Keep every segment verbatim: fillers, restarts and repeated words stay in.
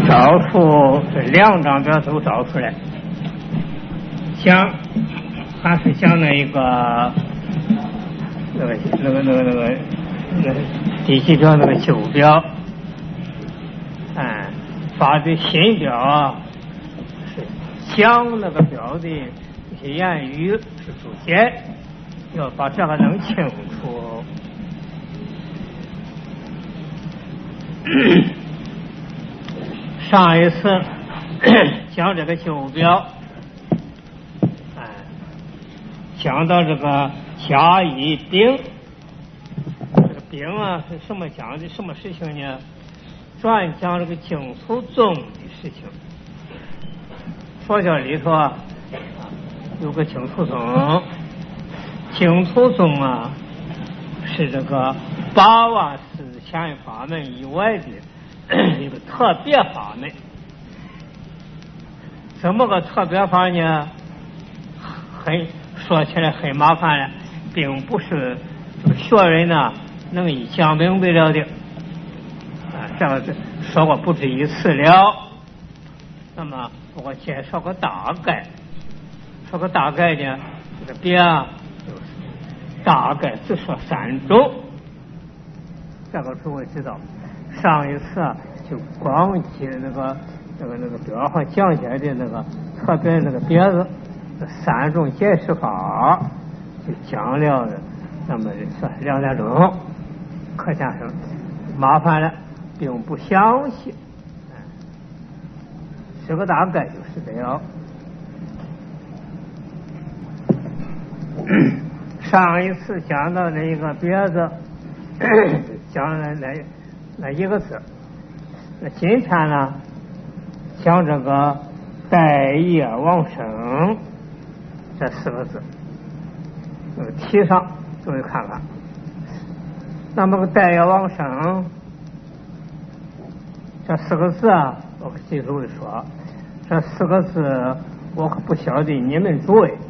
找出这两张表都找出来，想还是想那一个那个那个那个那个那个第几表那个旧表，哎，发的新表是讲那个表的一些言语是注解，要把这个弄清楚。上一次讲这个旧表，哎，讲到这个甲乙丙，这个丙啊是什么讲的什么事情呢？专讲这个净土宗的事情。佛教里头啊有个净土宗，净土宗啊是这个八万四千法门以外的一个特别法门。怎么个特别法呢？很说起来很麻烦了，并不是这个学人呢能一讲明白了的。啊，这个说过不止一次了。那么我介绍个大概，说个大概呢，这个别啊，就是大概只说三种。这个诸位知道，上一次啊就光记那个那个那个表上讲解的那个特别那个别子三种解释法，就讲了的，那么算两两种，可见是麻烦了，并不详细，这个大概就是这样。上一次讲到那个别子，讲了那那一个字。那今天呢，讲这个待业往生这四个字，这个题上各位看看。那么个待业往生这四个字啊，我可记住的说，这四个字我可不晓得你们诸位。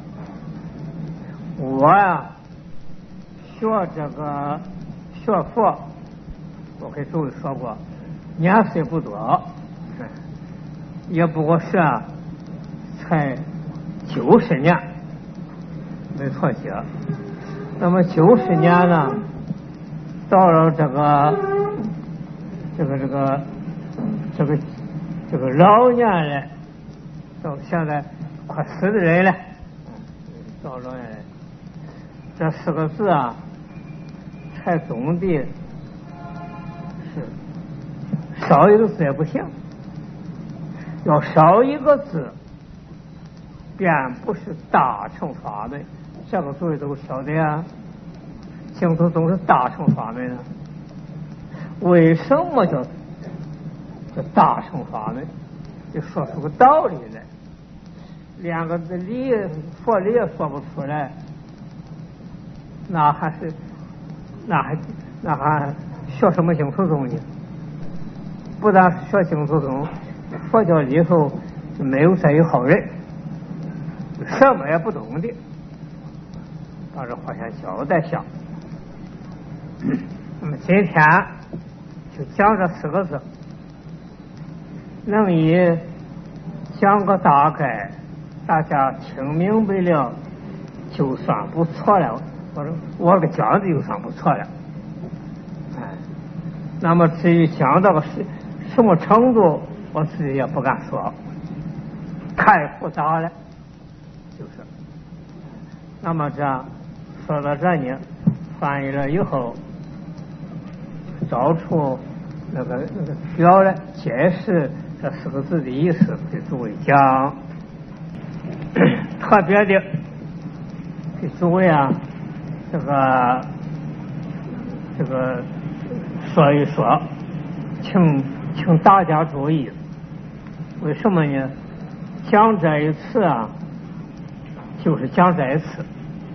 我呀学这个学佛，我给诸位说过，年岁不多，也不过是啊，才九十年，没错些。那么九十年呢，到了这个这个这个这个这个老年了，到现在快死的人了，到老年人，这四个字啊，才总的是少一个字也不行，要少一个字便不是大乘法门。这个诸位都晓得呀，净土宗是大乘法门啊。为什么叫叫大乘法门？就说出个道理来，连个理佛理也说不出来，那还是那还那还学什么净土宗呢？不但学净土宗，佛教里头就没有这一号人，什么也不懂的，把这话先交代下。那么今天就讲这四个字，能以讲个大概，大家听明白了就算不错了。我说我给讲的就算不错了。哎，那么至于讲到个什什么程度，我自己也不敢说，太复杂了，就是。那么这样说到这呢，翻译了以后，找出那个那个表来解释这四个字的意思，给诸位讲。特别的给诸位啊，这个这个说一说，请请大家注意。为什么呢？讲这一次啊，就是讲这一次。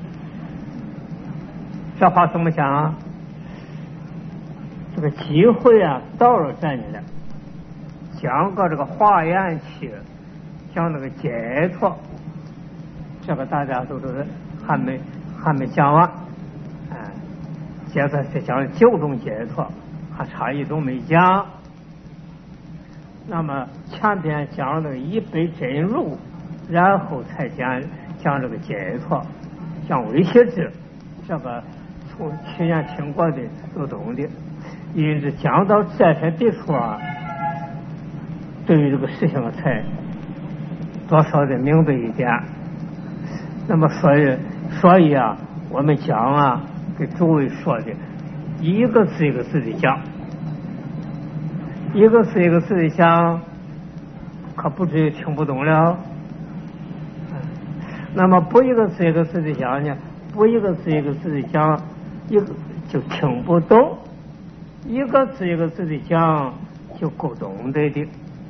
这话怎么讲啊？这个机会啊到了这里了，讲个这个华严去，讲那个解脱，这个大家都是还没还没讲完，哎，接着再讲九种解脱，还差一种没讲。 那么前边讲了一杯真如，然后才讲讲这个解脱，讲唯识制，这个从去年听过的都懂的。因此讲到这些地处啊，对于这个事情才多少的明白一点。那么所以所以啊，我们讲啊，给诸位说的一个字一个字的讲，一个字一个字的讲，可不至于听不懂了。那么不一个字一个字的讲呢，不一个字一个字的讲，一个就听不懂；一个字一个字的讲，就够懂得的。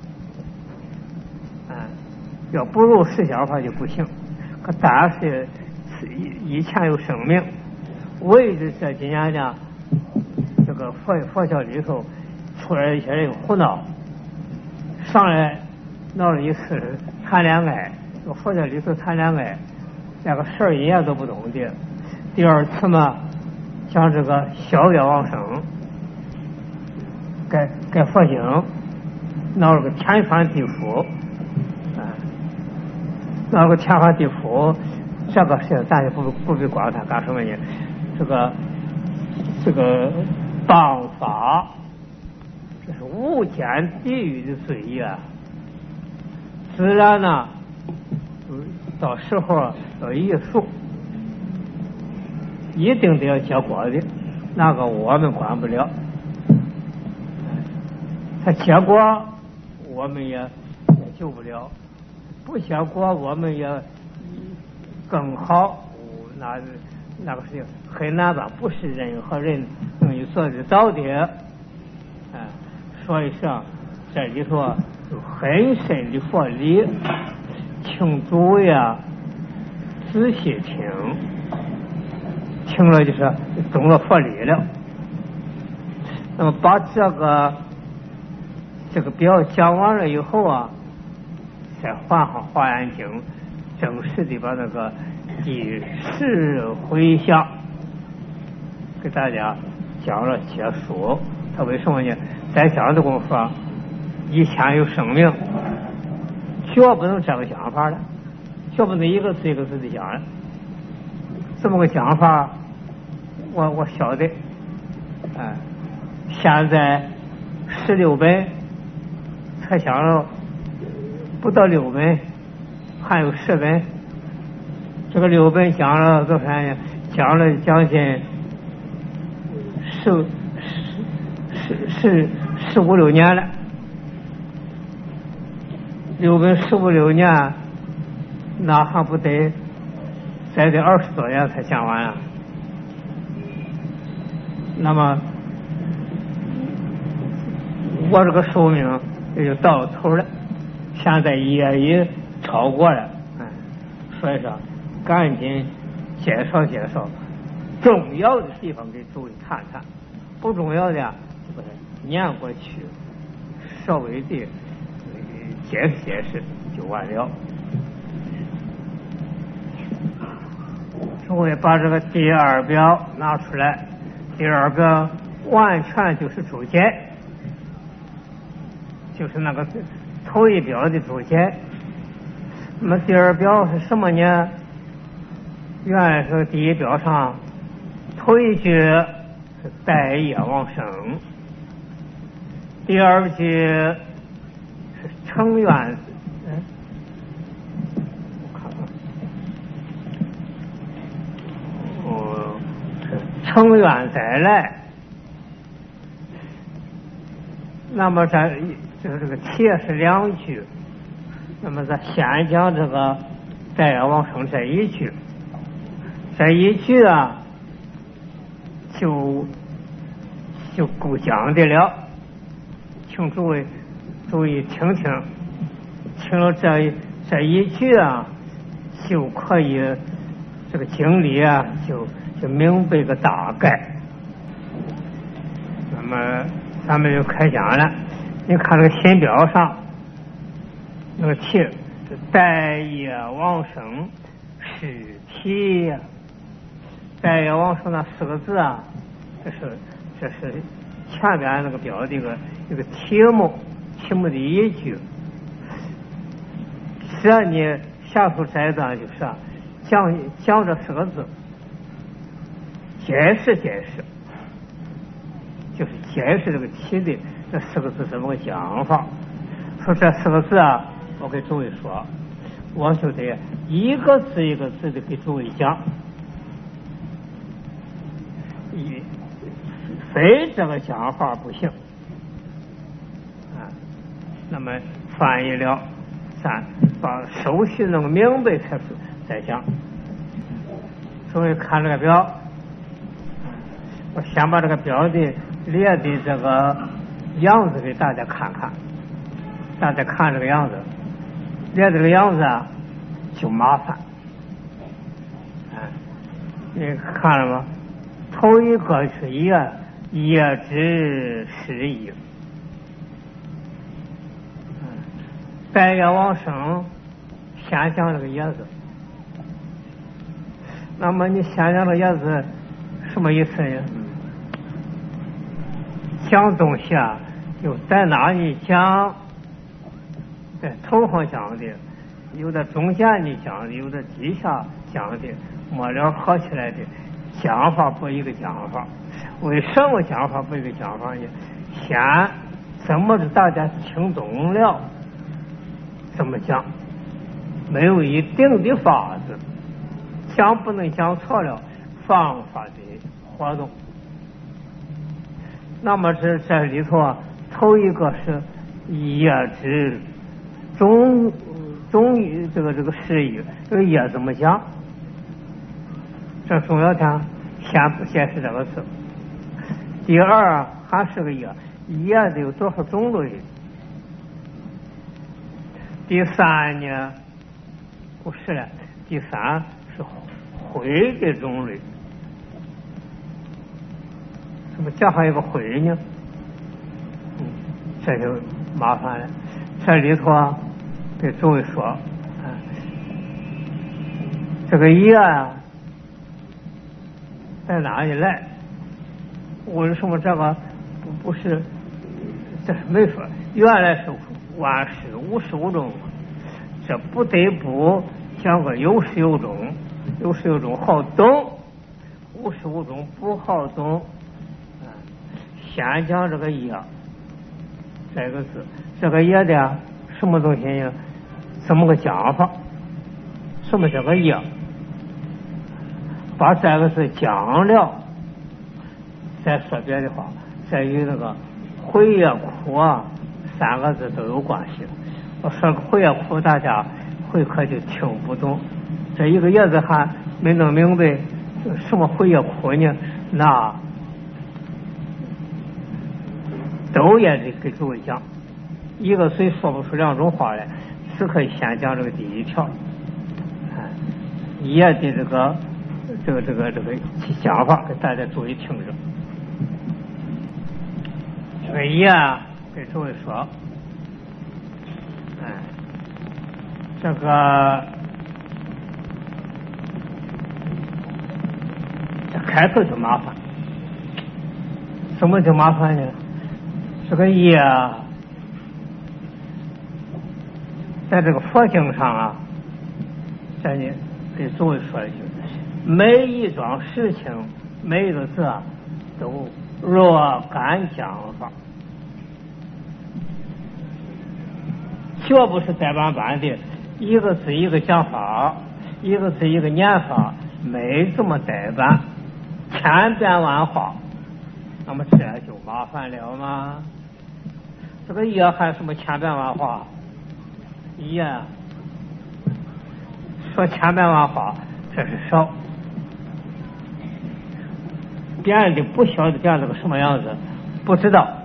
啊，要不入实相法就不行。可但是以前有生命，为的这几年呢，这个佛佛教里头出来一些人胡闹，上来闹了一次谈恋爱。佛教里头谈恋爱，那个事儿一样都不懂的。第二次嘛，讲这个消业往生，改改佛经，闹了个天翻地覆，啊，闹了个天翻地覆，这个事咱也不不必管它干什么呢？这个这个谤法，这是无间地狱的罪业，自然呢。到时候要一数，一定得要结果的，那个我们管不了。他结果我们也也救不了，不结果我们也更好，那那个事情很难办，不是任何人能够做得到的。哎，所以说这里头有很深的佛理。请诸位啊，仔细听，听了就是懂了佛理了。那么把这个这个表讲完了以后啊，再换好华严经，正式的把那个第十回向给大家讲了结束。他为什么呢？在讲的功夫啊，以前有生命。绝不能这个讲法了，绝不能一个字一个字的讲了。这么个讲法，我我晓得，哎，现在十六本，才讲了不到六本，还有十本。这个六本讲了多少年？讲了将近十十十十五六年了。六本十五六年，那还不得再得二十多年才讲完啊？那么我这个寿命也就到头了，现在也已超过了，嗯，所以说赶紧介绍介绍重要的地方给诸位看看，不重要的就把它念过去，稍微的解释解释就完了。诸位把这个第二表拿出来，第二表完全就是注解，就是那个头一表的注解。那么第二表是什么呢？原来是第一表上头一句是待业往生，第二句是成愿，嗯，我看看，哦，成愿再来。那么这就是这个切是两句，那么咱先讲这个待业往生这一句，这一句啊，就就够讲的了，请诸位注意听听，听了这这一句啊，就可以这个经理啊，就就明白个大概。那么咱们就开讲了。你看这个新表上那个题是待业往生是题呀，待业往生那四个字啊，这是这是前边那个表的一个一个题目， 题目的依据。这你下头这一段就是啊，讲讲这四个字，解释解释，就是解释这个题的这四个字怎么个讲法。说这四个字啊，我给诸位说，我就得一个字一个字的给诸位讲，一非这个讲法不行啊。那么翻译了，咱把手续弄明白才是再讲。诸位看这个表，我先把这个表的列的这个样子给大家看看，大家看这个样子，列这个样子啊就麻烦。啊，你看了吗？头一个是叶，叶之始矣。白叶往生，先讲这个叶子。那么你先讲这个叶子什么意思呢？讲东西啊，有在哪里讲，在头上讲的，有的中间你讲的，有的底下讲的，末了合起来的讲法不一个讲法。为什么讲法不一个讲法呢？先怎么着大家听懂了怎么讲，没有一定的法子，讲不能讲错了方法的活动。那么这这里头头一个是叶之中中于这个这个释义，这个叶怎么讲？这重要点，先不解释这个词。第二还是个叶，叶的有多少种类？第三呢，不是了，第三是灰的种类。怎么加上一个灰呢？嗯，这就麻烦了。这里头啊，给诸位说，啊，这个叶啊，在哪里来？为什么这个不不是？这是没说，原来是万事无十五种，这不得不讲个有始有终，有始有终好懂，无十五种不好懂。先讲这个叶这个字，这个叶的什么东西呢？怎么个讲法？什么叫个叶？把这个字讲了，再说别的话，再与那个回叶苦啊三个字都有关系。我说个回叶苦，大家会可就听不懂。这一个叶子还没弄明白什么回叶苦呢？那都也得给诸位讲，一个虽说不出两种话来，只可以先讲这个第一条，啊，也的这个这个这个这个讲法给大家注意听着。这个也给诸位说，哎，这个这开头就麻烦，什么就麻烦呢？这个叶啊，在这个佛经上啊，在你给诸位说一句，每一桩事情，每一个字啊，都若干讲法，绝不是呆板板的，一个字一个讲法，一个字一个念法，没这么呆板，千变万化，那么这就麻烦了吗？这个叶还什么千变万化？叶说千变万化，这是少。别人的不晓得这样这个什么样子，不知道。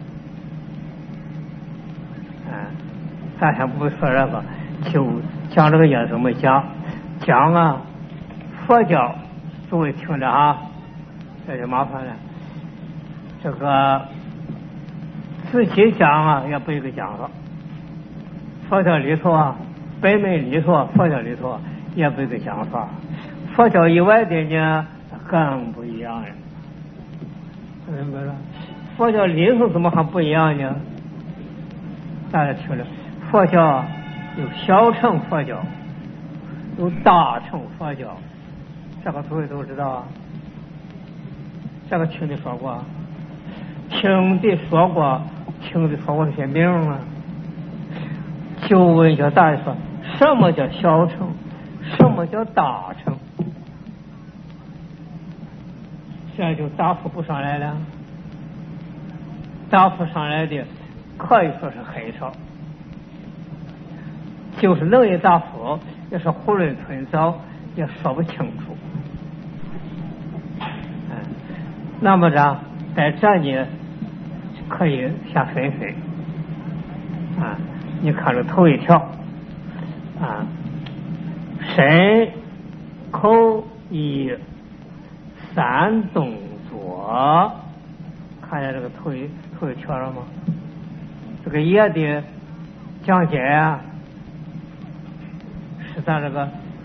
嗯，咱先不说这个，就讲这个叶怎么讲？讲啊，佛教，诸位听着啊，这就麻烦了。这个自己讲啊，也不一个讲法。佛教里头啊，北门里头，佛教里头也不一个讲法。佛教以外的呢，更不一样了。明白了？佛教里头怎么还不一样呢？ 大家听了，佛教有小乘佛教，有大乘佛教，这个诸位都知道啊。这个听的说过，听的说过，听的说过这些名啊。就问一下大家说，什么叫小乘？什么叫大乘？这就答复不上来了。答复上来的可以说是很少，就是能一答复，也是囫囵吞枣，也说不清楚。嗯，那么着在这里可以下分分啊。你看这头一条啊，身口意三动作，看见这个头一头一条了吗？这个也的讲解啊，是咱这个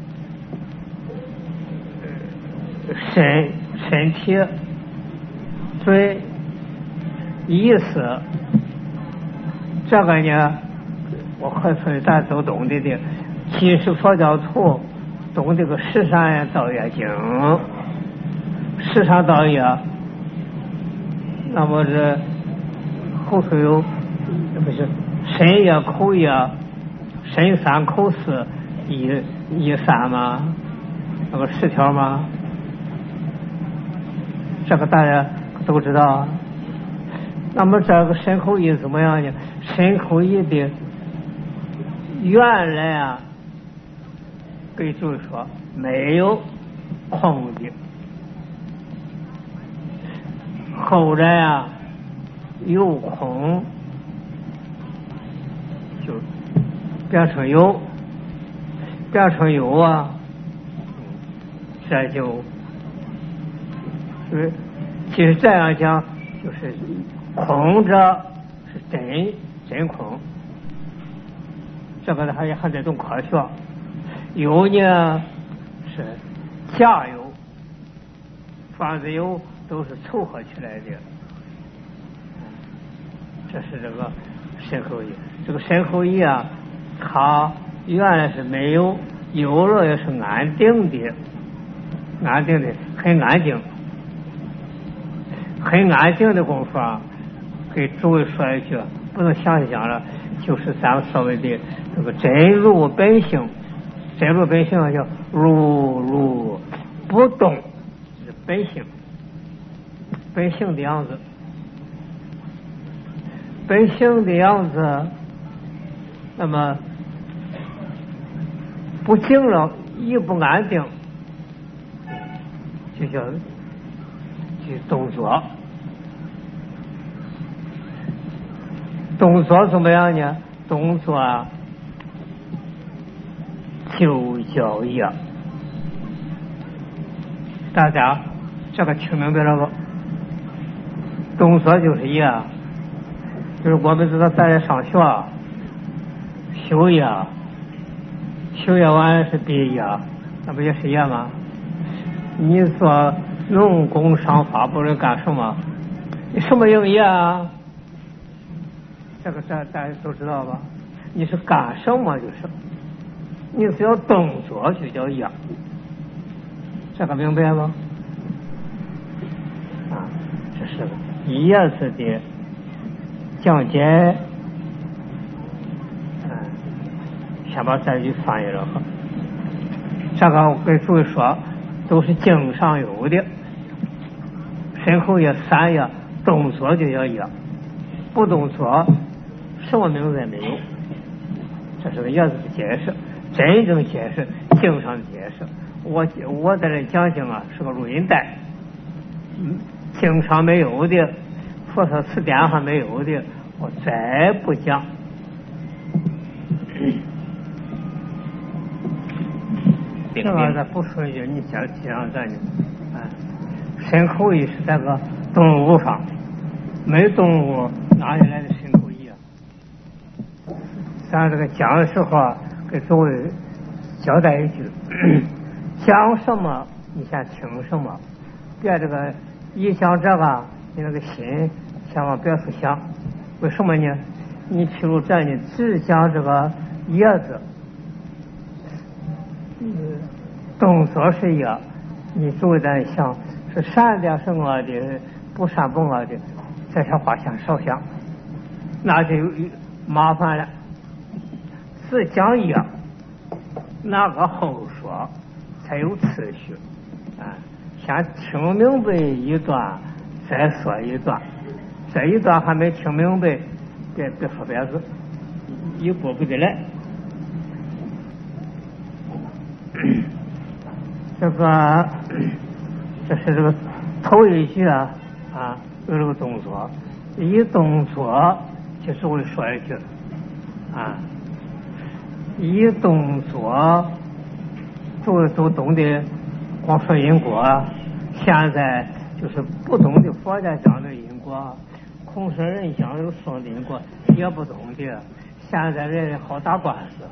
身身体嘴意思，这个呢我可说大家都懂得的，其实佛教徒懂这个十善道业经，十善道业，那么这后头有不是身业口业身三口四一一三吗？那个十条吗？这个大家都知道。那么这个身口意怎么样呢？身口意的原来啊，给诸位说没有空的，后来啊有空就变成有，变成有啊，这就就是其实这样讲，就是空着是真真空。这个还还得懂科学，有呢是假有，凡是有都是凑合起来的。这是这个身口意，这个身口意啊，它原来是没有，有了也是安定的，安定的很安静，很安静的功夫啊。给诸位说一句，不能详细讲了，就是咱们所谓的这个真如本性，真如本性叫如如不动，是本性，本性的样子，本性的样子。那么不静了，一不安定，就叫去动作。动作怎么样呢？动作啊，就叫业。大家这个听明白了不？动作就是业，就是我们知道大家上学修业，修业完了是毕业，那不也是业吗？你做农工商法不是干什么？你什么营业啊？这个大大家都知道吧？你是干什么就是，你只要动作就叫业，这个明白吗？啊，这是叶子的讲解。嗯，先把这句翻译了哈。这个我跟诸位说，都是经上有的。身口业三业，动作就叫业，不动作什么名字也没有。这是个叶子的解释，真正解释经上的解释。我我在这讲经啊，是个录音带，嗯，经上没有的，佛说词典上没有的，我再不讲。这个咱不说一句，你讲讲咱就，啊，身口意是在个动物上，没动物哪里来的身口意啊？咱这个讲的时候啊，给诸位交代一句，讲什么你先听什么，别这个一讲这个，你那个心千万别去想。为什么呢？ 你譬如这你只讲这个叶子，嗯，动作是叶，你注意点想是善的是恶的，不善不恶的，这些话想少想，那就麻烦了。只讲叶，那个后说才有次序啊。先听明白一段，再说一段。这一段还没听明白，别别说别字，一步不得来。这个这是这个头一句啊啊，有这个动作，一动作就是会说一句啊，一动作都都懂得光说因果，现在就是不懂的佛家讲的因果，孔圣人讲有说的因果也不懂的，现在人好打官司。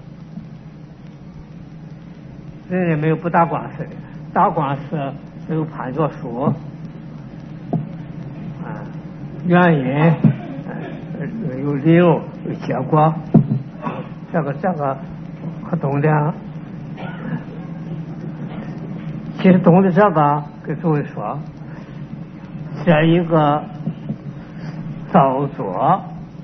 人人没有不打官司的，打官司有判决书，啊，原因，呃，有理由，有结果，这个这个可懂的。其实懂得这个，给诸位说，这一个造作，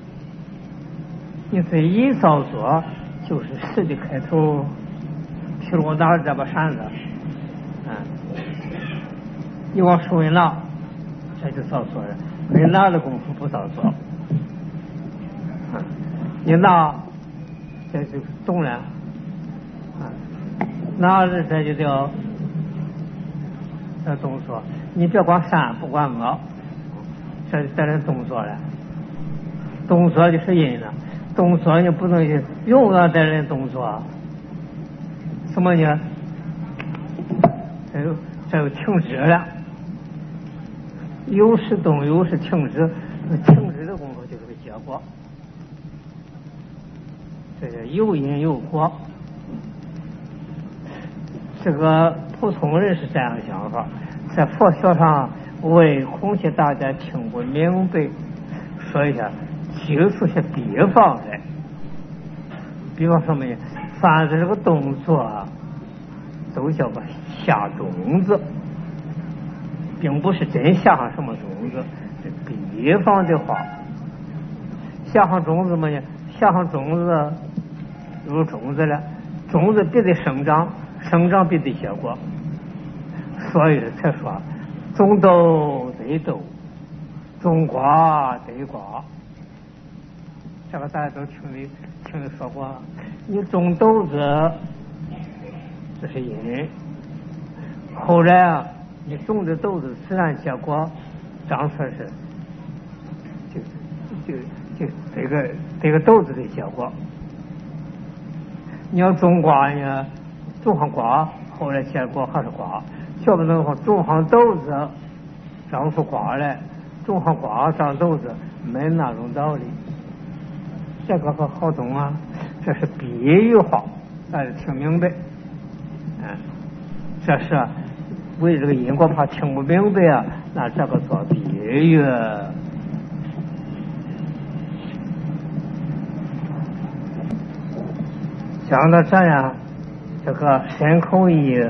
你这一造作就是十的开头。譬如我拿着这把扇子，嗯，你往手里拿，这就造作了。没拿的功夫不造作，嗯，你拿，这就动了，啊，拿着这就叫这动作。你别光善，不管恶，这这是动作了。动作就是因了，动作你不能用了带人动作。什么呢？这有这有停止了，有时动，有时停止，停止的功夫就是个结果。这是有因有果。这个普通人是这样想法，在佛学上为恐怕大家听不明白，说一下，举出些比方来。比方什么呢？凡是这个动作啊，都叫个下种子，并不是真下上什么种子。这比方的话，下上种子嘛呢？下上种子有种子了，种子必得生长，生长必得结果。所以才说，种豆得豆，种瓜得瓜。这个大家都听的听的说过。你种豆子，这是因；后来啊，你种的豆子自然结果长出来是，就就就这个这个豆子的结果。你要种瓜呢，种上瓜，后来结果还是瓜；要不能说种上豆子长出瓜来，种上瓜长豆子，没那种道理。这个可好懂啊，这是比喻话，大家听明白。嗯，这是为这个因果怕听不明白啊，那这个做比喻。讲到这样，这个身口意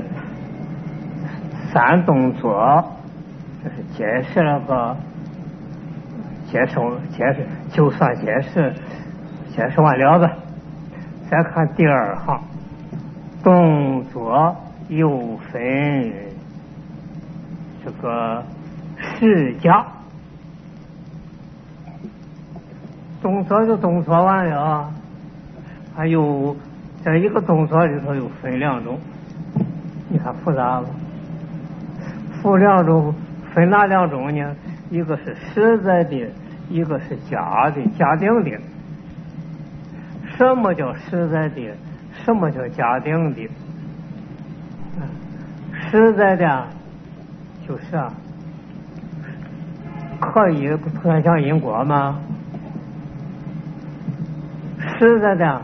三动作，这是解释了个解释解释，就算解释。解释完了吧，再看第二行，动作又分这个十家，动作就动作完了，还有这一个动作里头又分两种，你看复杂了。分两种，分哪两种呢？一个是实在的，一个是假的，假定的。什么叫实在的？什么叫假定的？嗯，实在的，就是啊，可以不突然讲因果吗？实在的，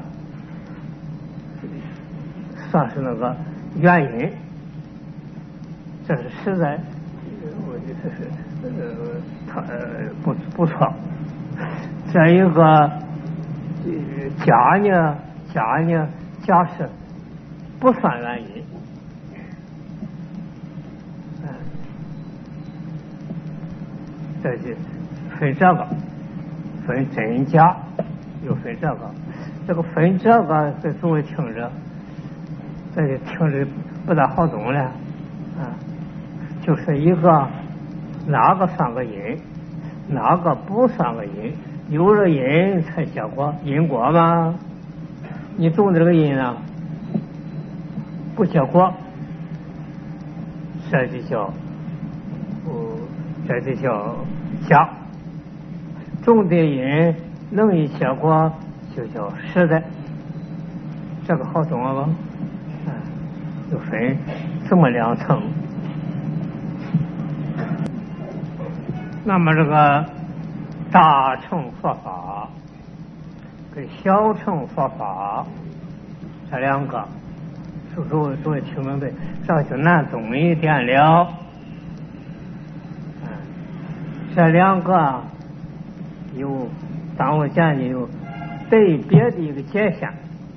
算是那个原因，这是实在，我觉得是呃，他不不错。这一个甲呢，甲呢，甲是不算原因。嗯，这就分这个，分真假，又分这个，这个分这个，这诸位听着，这就听着不大好懂了。啊，就是一个哪个算个因，哪个不算个因。有了因才结果，因果吗？你种的这个因啊，不结果，这就叫，哦，这就叫假。种的因能一结果，就叫实在。这个好懂了吧？嗯，就分这么两层。那么这个大乘佛法跟小乘佛法这两个，是诸位诸位听明白？这就难懂一点了。嗯，这两个有，当我讲的有对别的一个界限。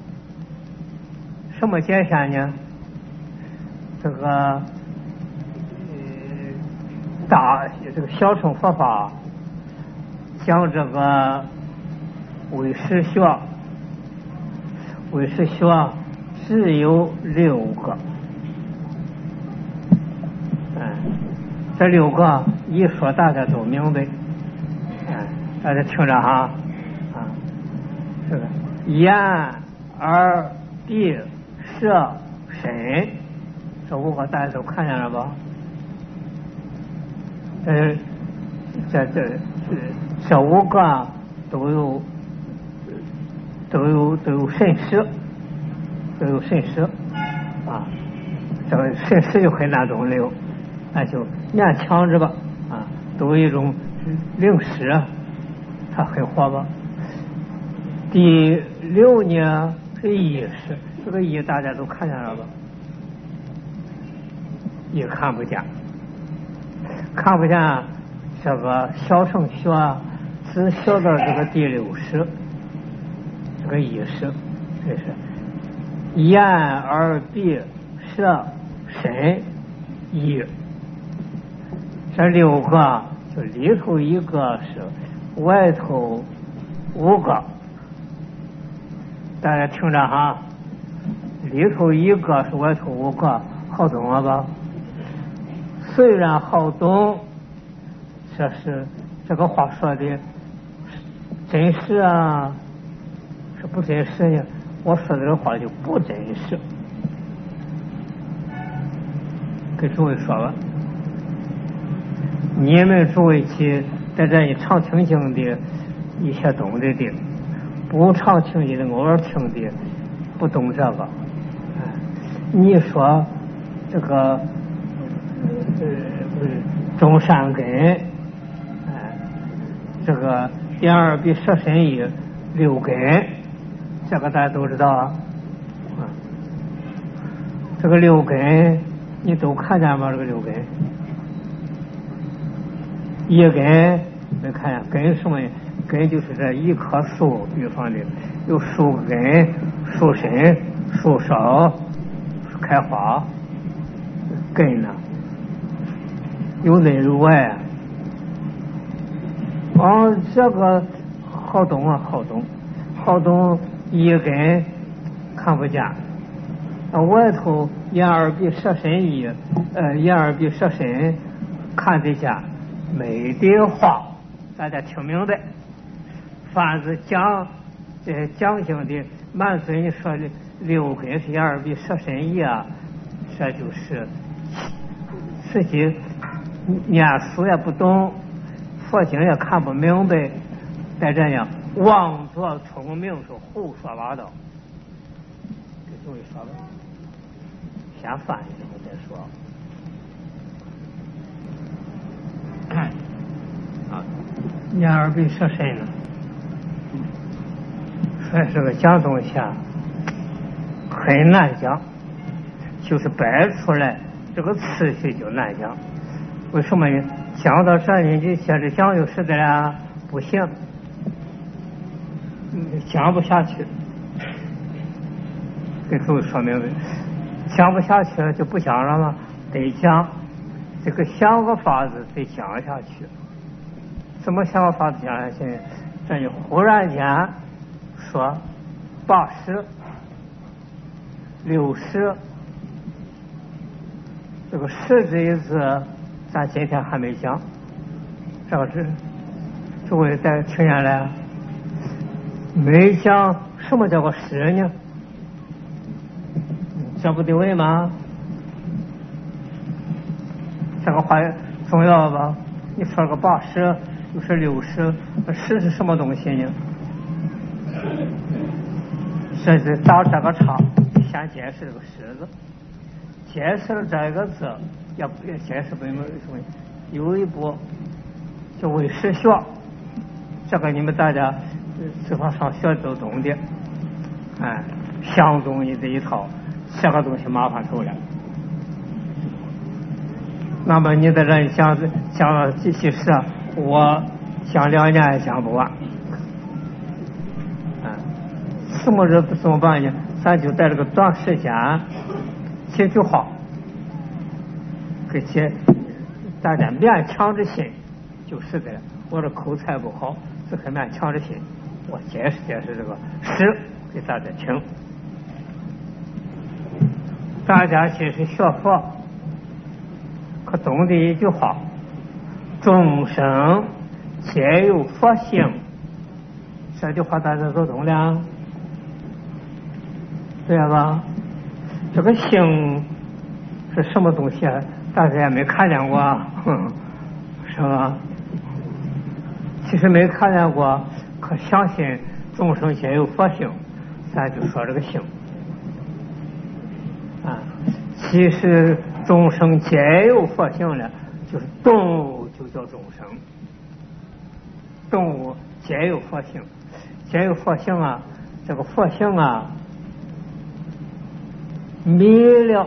什么界限呢？这个呃大这个小乘佛法讲这个唯识学，唯识学只有六个，嗯，这六个一说大家都明白，嗯，大家听着哈，啊，这个眼、耳、鼻、舌、身，这五个大家都看见了吧？呃，这这这五个都有都有都有神识，都有神识啊。这个神识就很难懂了，那就勉强着吧啊，都有一种灵识，它很活吧。第六呢是意识，这个意大家都看见了吧？也看不见。看不见这个小乘学只学到这个第六识，这个意识，这是眼、耳、鼻、舌、身、意，这六个就里头一个是，外头五个，大家听着哈，里头一个是外头五个，好懂了吧？虽然好懂，这是这个话说的真实啊，是不真实呢？我说的这话就不真实。给诸位说吧，你们诸位去在这里常听经的，一些懂得的；不常听经的，偶尔听的，不懂这个。你说这个。呃，种善根，哎、呃，这个眼耳鼻舌身意六根，这个大家都知道啊。啊，这个六根你都看见吗？这个六根，一根没看见，根什么？根就是这一棵树，比方的有树根、树身、树梢、开花，根呢？有内有外，哦，这个好懂啊，好懂，好懂。一根看不见，啊，外头眼耳鼻舌身意，呃，眼耳鼻舌身看得见，没的话，大家听明白。凡是讲这讲经的满嘴说的六根是眼耳鼻舌身意啊，这就是实际。念书也不懂，佛经也看不明白，再这样妄作聪明是胡说八道。给诸位说吧，先翻译什么再说。啊，眼耳鼻舌身呢，说这个讲东西啊，很难讲，就是摆出来这个次序就难讲。为什么呢？讲到这里就接着讲就是的了，不行。 讲不下去，给诸位说明白，讲不下去了就不讲了吗？得讲，这个想个法子得讲下去。怎么想个法子讲下去？这就忽然间说八十、六十，这个十这一字，咱今天还没讲。这个是诸位再听下来，没讲什么叫个十呢？这不对位吗？这个话重要吧？你说个八十，又是六十，十是什么东西呢？这是到这个场先解释这个十字，解释了这个字，也不也解释不明白什么？有一步就为实学，这个你们大家至少上学都懂的，哎，相中你这一套，这个东西麻烦透了。那么你在这里讲讲了几几十，我讲两年也讲不完。啊，什么人怎么办呢？咱就在这个短时间几句话，给解大家勉强之心，就是的。我这口才不好，只可勉强之心，我解释解释这个诗给大家听。大家其实学佛可懂得一句话：众生皆有佛性。这句话大家都懂了，对吧？这个性是什么东西啊？大家也没看见过，哼，是吧？其实没看见过，可相信众生皆有佛性，咱就说这个性啊。其实众生皆有佛性了，就是动物就叫众生，动物皆有佛性，皆有佛性啊。这个佛性啊，迷了，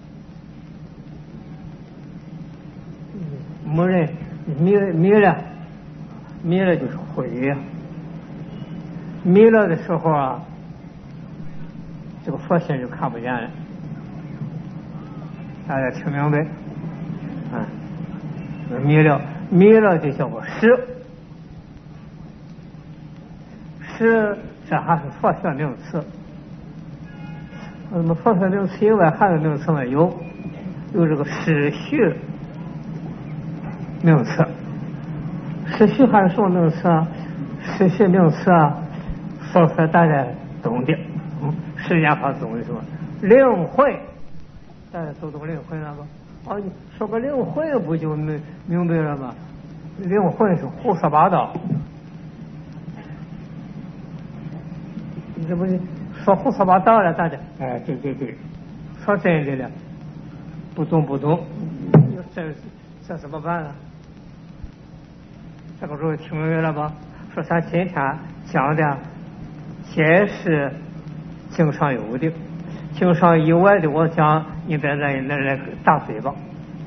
没人迷迷了，迷了就是毁呀。迷了的时候啊，这个佛性就看不见了。大家听明白？啊，迷了，迷了就叫个识。识这还是佛学名词。那么佛学名词以外还有名词没有？有这个识序名词。识序还是什么名词啊？识序名词啊，说出来大家懂的。嗯，时间法懂的什么？领会。大家都懂领会了吧？哦，你说个领会不就明明白了吗？领会是胡说八道，你这不是说胡说八道了？大家哎，对对对，说真的了，不懂不懂，这这怎么办呢？这个时候听明白了吧？说咱今天讲的皆是经上有的。经上以外的，我讲你在那那来打嘴巴。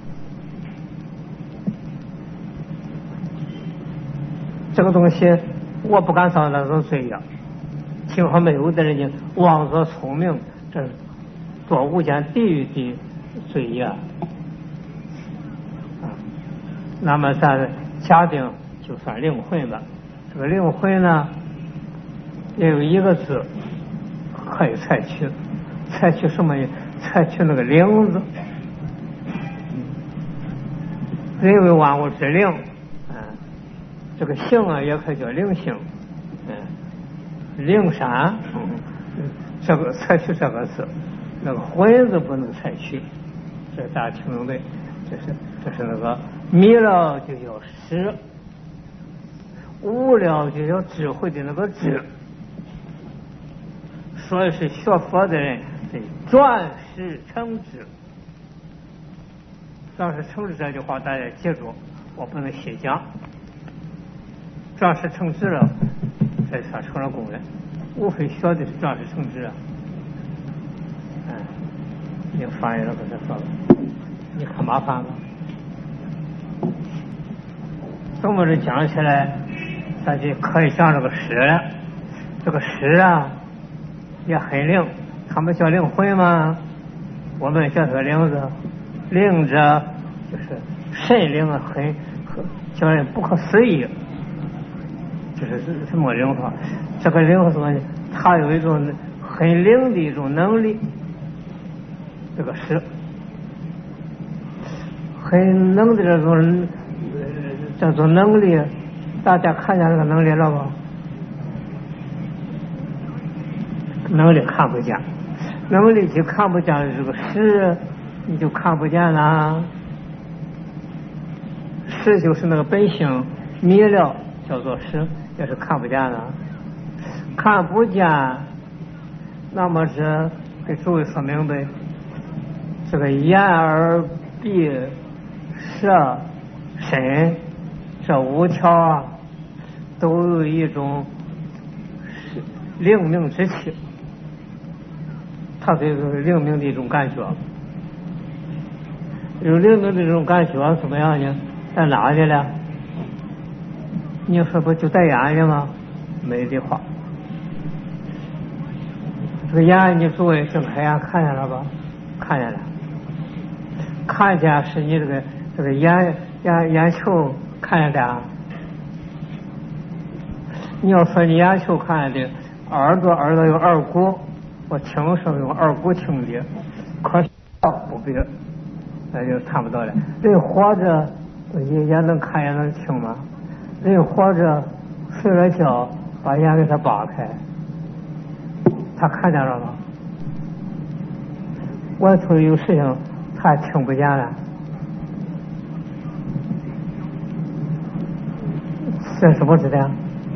这个东西我不敢当那种嘴呀。听说没有的人呢，妄作聪明，这做无间地狱的罪呀。啊，那么咱假定就算灵魂吧。这个灵魂呢，也有一个字可以采取。采取什么？采取那个灵字，人为万物之灵，嗯，这个性啊也可以叫灵性，嗯，灵山，嗯，这个采取这个字，那个魂字不能采取，这大家听明白？这是这是那个迷了就叫识，悟了就叫智慧的那个智，所以是学佛的人。转识成智，转识成智这句话大家记住，我不能细讲。转识成智了，这算成了功了。无非学的是转识成智啊。嗯，你翻译了不是说了？你看麻烦了。这么着讲起来，咱就可以讲这个诗了。 这个识啊也很灵，他们叫灵魂吗？我们叫这个灵子，灵者就是神灵啊，很很叫人不可思议。就是什么灵法？这个灵什么呢？它有一种很灵的一种能力，这个识很能的这种、呃、这种能力，大家看见这个能力了吧？能力看不见，能力就看不见这个识，你就看不见了。识就是那个本性迷了，叫做识，也是看不见了。看不见，那么是给诸位说明白，这个眼耳鼻舌身这五条啊，都有一种灵明之气，它这个灵明的一种感觉。有灵明的这种感觉怎么样呢？在哪里了？你说不就在眼睛吗？没的话，这个眼你诸位睁开眼看见了吧？看见了，看见是你这个这个眼眼眼球看见的。你要说你眼球看见的，耳朵耳朵有耳骨，我听说用耳骨听的，可是不必，那就看不到了。人活着也也能看也能听吗？人活着睡了觉，把眼给他扒开，他看见了吗？外头有事情，他听不见了。这什么知道？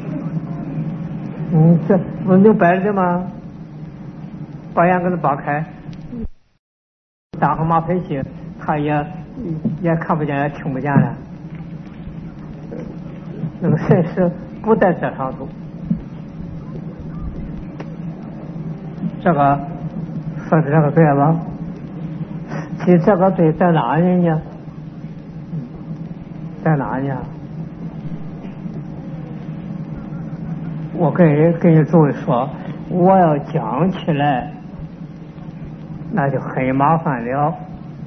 嗯，这不能摆着吗？把眼给他扒开，打上马飞器，他也也看不见，也听不见了。那个神识不在这上头，这个说的这个对吧？其实这个对在哪里呢？在哪里？我跟跟你诸位说，我要讲起来，那就很麻烦了。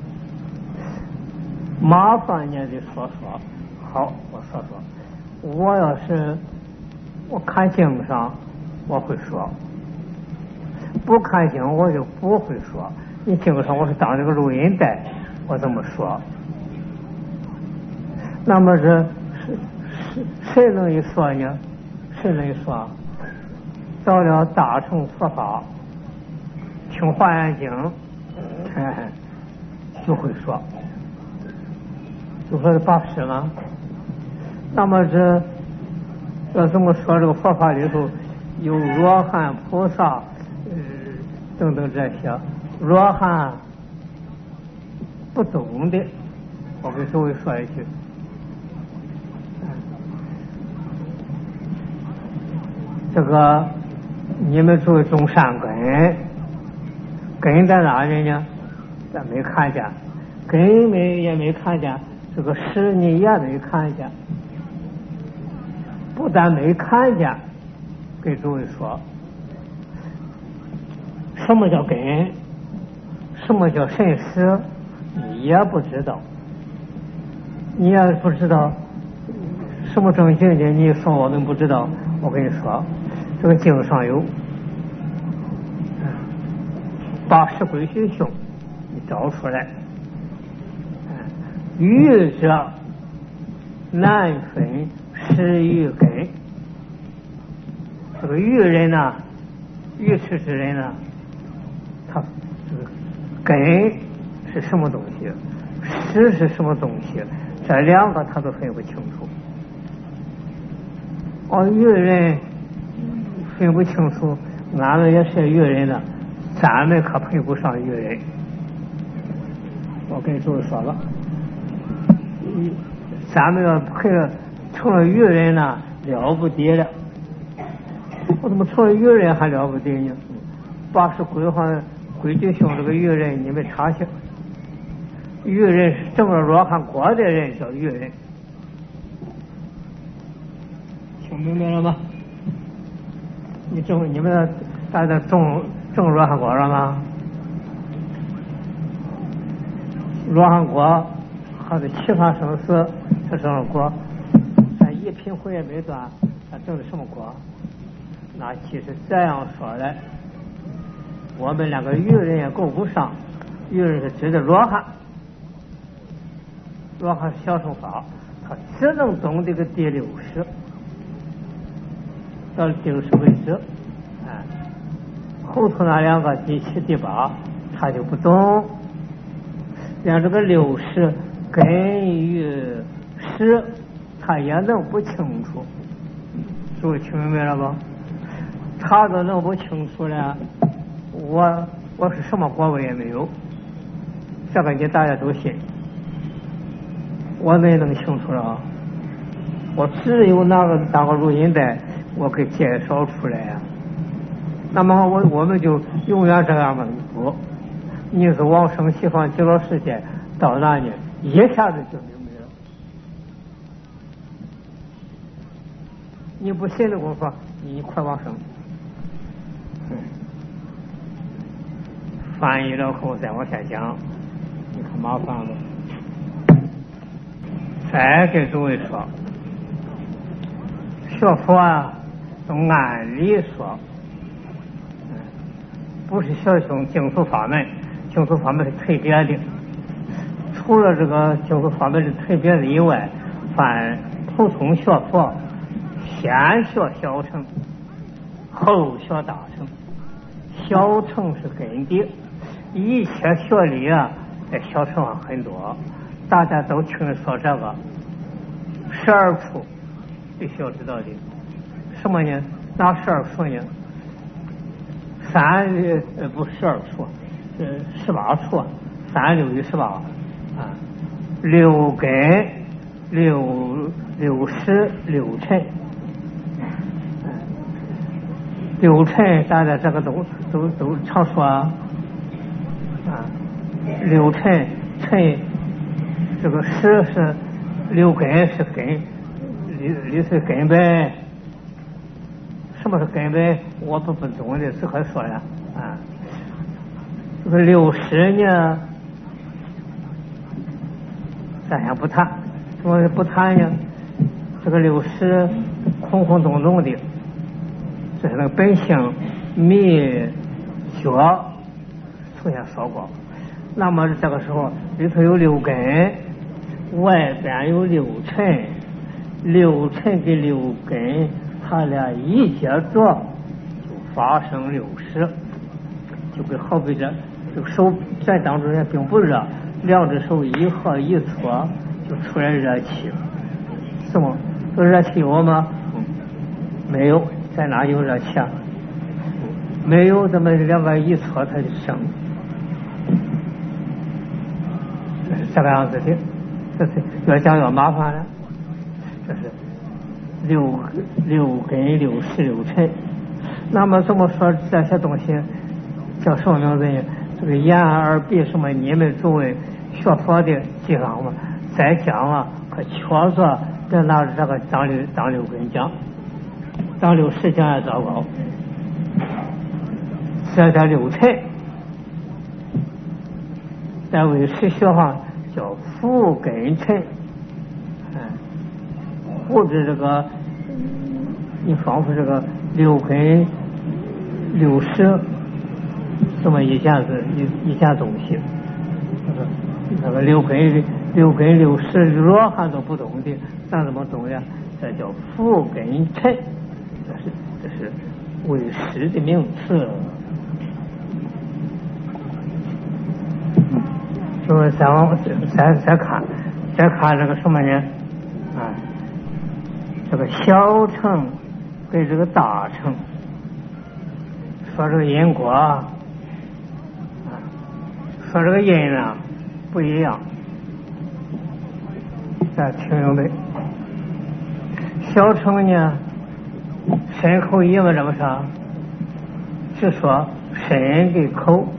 麻烦你得说说。好，我说说。我要是我看经上，我会说；不看经，我就不会说。你经上我是当这个录音带，我这么说。那么这谁谁能一说呢？谁能一说？到了大乘佛法，听华严经，哎，就会说，就说是八识吗？那么这要这么说，这个佛法里头有罗汉、菩萨，呃，等等这些。罗汉不懂的，我给诸位说一句，这个你们诸位种善根，根在哪里呢？咱没看见，根没也没看见，这个识你也没看见。不但没看见，给诸位说，什么叫根，什么叫神识，你也不知道。你也不知道什么正经的，你说我们不知道。我跟你说，这个经上有八识归虚性，你找出来。愚者难分识与根。这个愚人呢，愚痴之人呢，他这个根是什么东西，识是什么东西，这两个他都分不清楚。哦，愚人分不清楚，俺们也是愚人的，咱们可配不上愚人。我跟诸位说了，咱们要配成了愚人呢，了不得了。我怎么成了愚人还了不得呢？八识归还归矩性这个愚人，你们查去。愚人是证了罗汉果的人叫愚人，听明白了吗？ 你种你们大家种种罗汉果了吗？罗汉果或者其他生死这种果，咱一品慧也没断，咱种的什么果？那其实这样说来，我们两个愚人也够不上，愚人是指的罗汉，罗汉是小乘法，他只能懂这个第六识，到第六识为止，哎，后头那两个第七、第八，他就不懂。连这个六识根与识，他也弄不清楚，诸位听明白了吧？他都弄不清楚了，我我是什么果位也没有，这个你大家都信，我没弄清楚了，我只有那个那个录音带我给介绍出来呀。那么我我们就永远这样的不，你是往生西方极乐世界到那里一下子就明白了。你不信的功夫，你快往生。嗯，翻译了后再往下讲，你可麻烦了。再给诸位说，学佛啊，都按理说，嗯，不是小熊净土法门，净土法门是特别的。除了这个净土法门是特别的以外，凡普通学佛，先学小乘，后学大乘。小乘是根底，一切学理啊，在小乘上很多，大家都听说这个十二处，必须要知道的。什么呢？哪十二处呢？三呃不十二处，呃十八处，三六一十八啊，六根、六六识、六尘。六尘大家这个都都都常说啊，啊，六尘尘这个识是六根是根，理理是根本。什么是根本？我不不懂的，只可说呀啊。这个六识呢，咱先不谈，怎么不谈呢？这个六识空空洞洞的。这是那个本性密学出现说过，那么这个时候里头有六根，外边有六尘，六尘跟六根，它俩一接着就发生六识，就跟好比这这个手在当中也并不热，两只手一合一搓就出来热气，什么？这热气有吗？嗯，没有。在哪有热气啊？没有，这么两个一搓它就生，这是这个样子的。这是越讲越麻烦了。这是六六根、六识、六尘。那么这么说这些东西叫什么名字呢？这个眼耳鼻什么？你们诸位学佛的记上嘛，再讲啊，可确实别拿着这个当六当六根讲。当六识讲也糟糕，这叫六尘，在为识学上叫伏根尘，嗯，或者这个你仿佛这个六根六识这么一件子一一件东西，那个六根六根六识罗汉都不懂的，咱怎么懂呀？这叫伏根尘。这是这是为识的名词。就是再往再再看再看这个什么呢？啊，这个小乘跟这个大乘，说这个因果啊，说这个因啊不一样。再听明白。小乘呢？身口意嘛，这么说，是说身跟口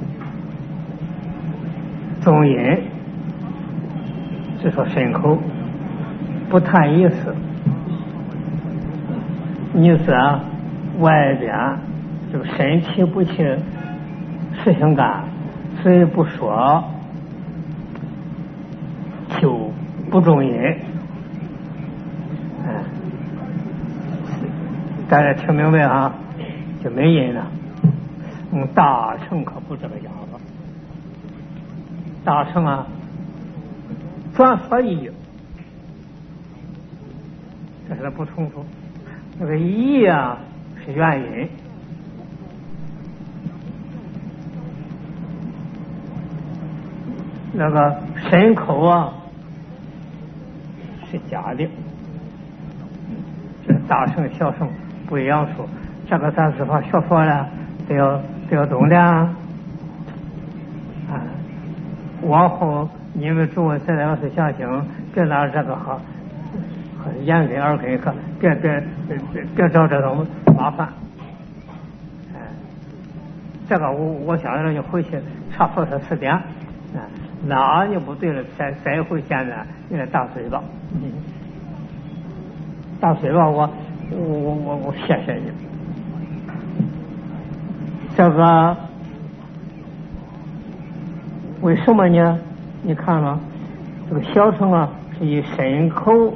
中音，是说身口，不谈意思。意思啊， 外边这个身体不去实行干，嘴不说，就不中音。嗯，大家听明白啊？就没音了。嗯，大乘可不这个样子。大乘啊，转说义，这是不冲突。那个义啊是原因，那个身口啊是假的。这大乘小乘不一样说，这个咱是法学佛了，都要都要懂的啊。往后你们诸位再要是相信，别拿这个和和眼根耳根可别别别别找这种麻烦。哎，这个我我想让你回去查佛说词典，哎，哪你不对了，再再回现在你来打嘴巴，嗯，打嘴巴我我我我我谢谢你。这个为什么呢？你看了这个小乘啊，是以身口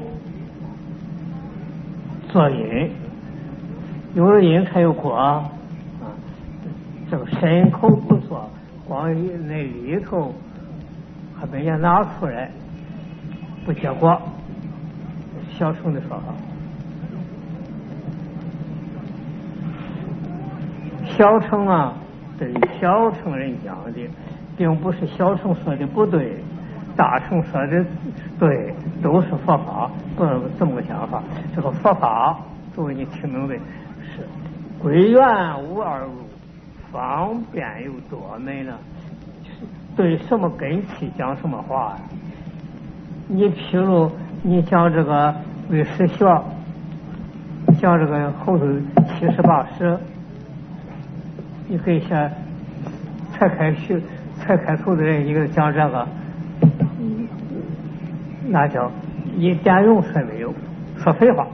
作因，有了因才有果啊。这个身口不做，光那里头还没人拿出来，不结果。小乘的说法，小乘啊，对小乘人讲的。并不是小乘说的不对，大乘说的对，都是佛法，不能这么个想法。这个佛法，诸位你听明白，是归元无二路，方便又多美呢。对什么根器讲什么话呀？你譬如你讲这个为实学，讲这个后头七十八十，你可以先才开学。才开头的人，一个讲这个，那叫一点用处没有，说废话，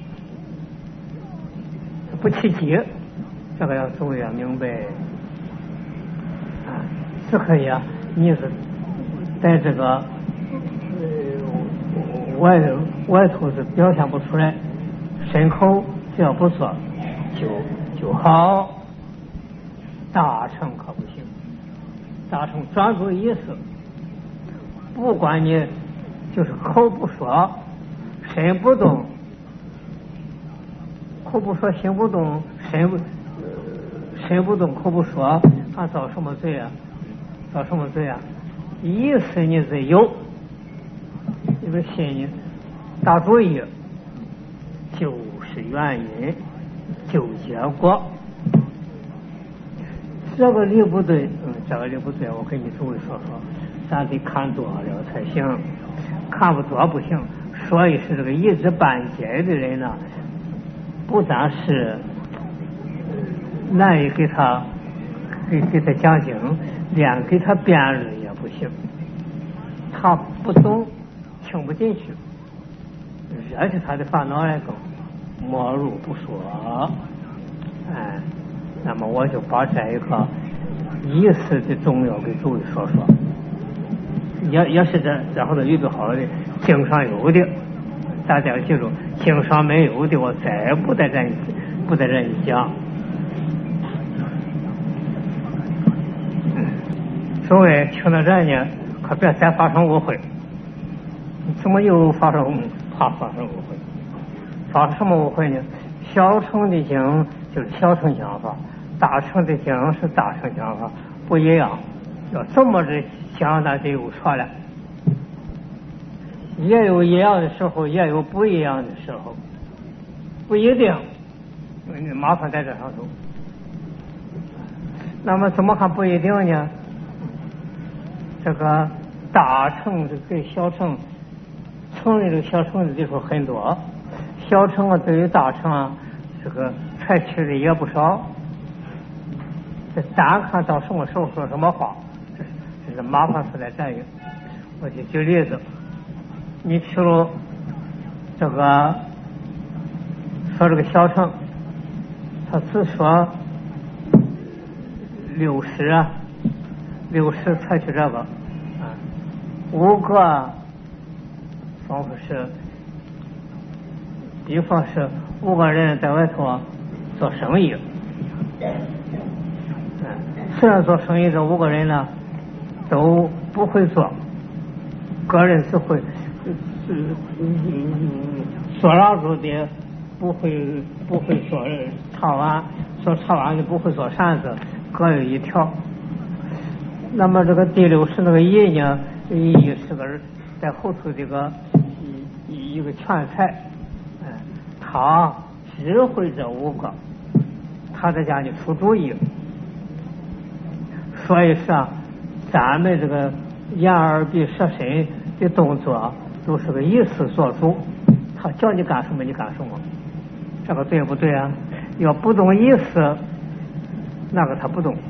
不起急，这个要诸位要明白啊，是可以啊。你是在这个呃外外头是表现不出来，身口只要不做就就好，大乘可不行。大乘专注意思，不管你就是口不说，身不动，口不说，心不动，身不、呃、身不动，口不说，还造什么罪啊？造什么罪啊？意思你是有，这个心呢，大注意，就是原因，就结果。这个理不对，嗯，这个理不对，我跟你诸位说说，咱得看多了才行，看不多不行。所以是这个一知半解的人呢，不但是难以给他给给他讲经，连给他辩论也不行。他不懂，听不进去，惹起他的烦恼来更，莫如不说，哎。那么我就把这一个意思的重要给诸位说说，也也是这这后头有个好的经上有的，大家记住，经上没有的我再不在这不在这里讲。诸位听到这呢，可别再发生误会。怎么又发生怕发生误会？发生什么误会呢？小乘的经就是小乘讲法，大乘的经是大乘讲法，不一样。要这么着讲，那就有错了。也有一样的时候，也有不一样的时候，不一定。麻烦在这上头。那么怎么还不一定呢？这个大乘的对小乘，承认这个小乘的地方很多，小乘啊对于大乘啊，这个采取的也不少。这单看到什么时候说什么话，这是麻烦是在这里。我就举例子，你譬如这个说这个小乘， 他只说六十啊，六十采取这个啊，五个仿佛是，比方是五个人在外头做生意，嗯，虽然做生意这五个人呢都不会做，个人只会做蜡烛的，不会不会做茶碗，做茶碗的不会做扇子，各有一条。那么这个第六是那个乙呢，乙是个在后头这个一一个全才，嗯，他只会这五个，他在家里出主意。所以说咱们这个眼耳鼻舌身的动作都是个意识做主，他叫你干什么你干什么，这个对不对啊？要不动意识，那个他不动。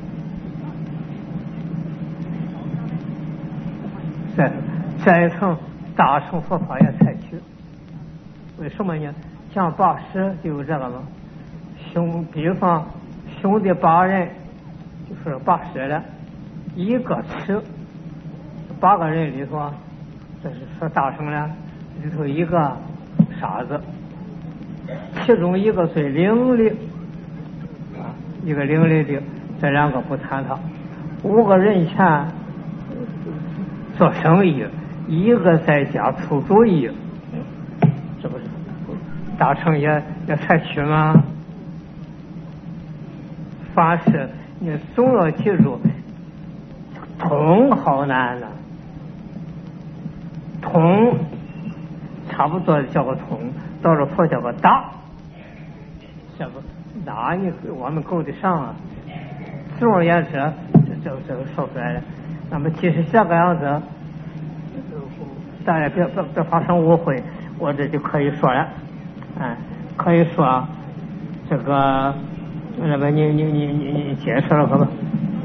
这这一层大乘佛法也采取，为什么呢？像八十就有这个嘛，兄比方兄弟八人就是八十了，一个吃，八个人里头，这是说大乘了，里头一个傻子，其中一个最伶俐啊，一个伶俐的，这两个不谈他。五个人前做生意，一个在家出主意，这不是大乘也也采取吗？凡事你总要记住，通好难了，通差不多叫个通，到了佛叫个大，这个大你我们够得上啊。总而言之，这这这个说出来了。那么其实这个样子，大家别别别发生误会，我这就可以说了，哎，可以说这个，那么你你你你你解释了可不？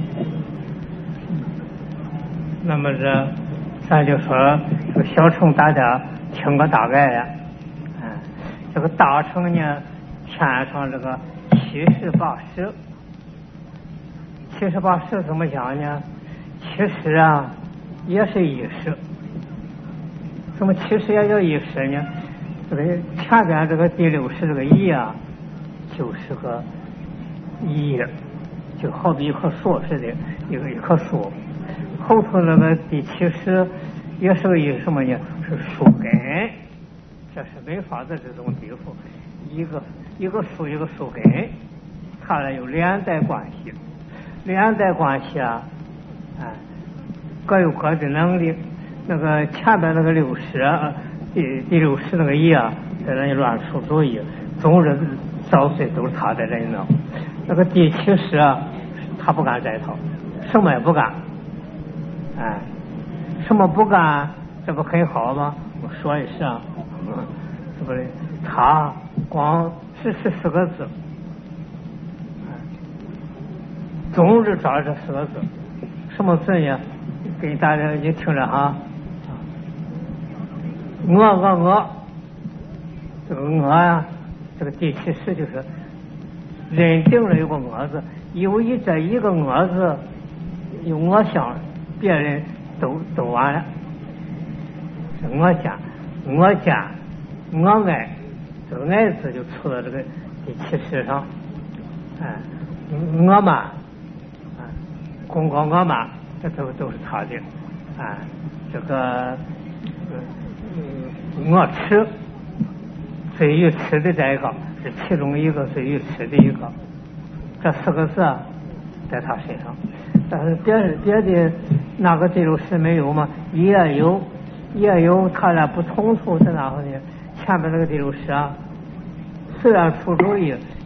那么这咱就说这个小乘大家听个大概呀，嗯，这个大乘呢，添上这个七十八十，七十八十怎么讲呢？其实啊，也是一十。什么其实也叫一十呢？这个前边这个第六十这个一啊，就是个一，就好比一棵树似的，一个一棵树。后头那个第七十也是个一什么呢？是树根，这是没法子这种地方，一个一个树一个树根，它俩有连带关系，连带关系啊。啊，各有各的能力。那个前边那个六十，第第六十那个一啊，在那里乱出主意，总是早睡都是他在这里弄。那个第七十啊，他不干这一套，什么也不干。哎，什么不干，这不很好吗？我说一声，嗯，是不是？他光是十四个字，总是找这四个字。什么字呢？给大家也听着哈，我我我，这个我呀，这个第七十就是认定了有个我字，由于这一个我字有我相，别人都都完了。我见我见我爱，这个爱字就出到这个第七十上，哎，我嘛，啊，公公我嘛。这都都是他的，啊，这个，嗯，我吃，最愚痴的这一个是其中一个最愚痴的一个，这四个字在他身上，但是别别的那个第六十没有吗？也有，也有，他俩不冲突在哪方面？前面那个第六十啊，虽然出主意，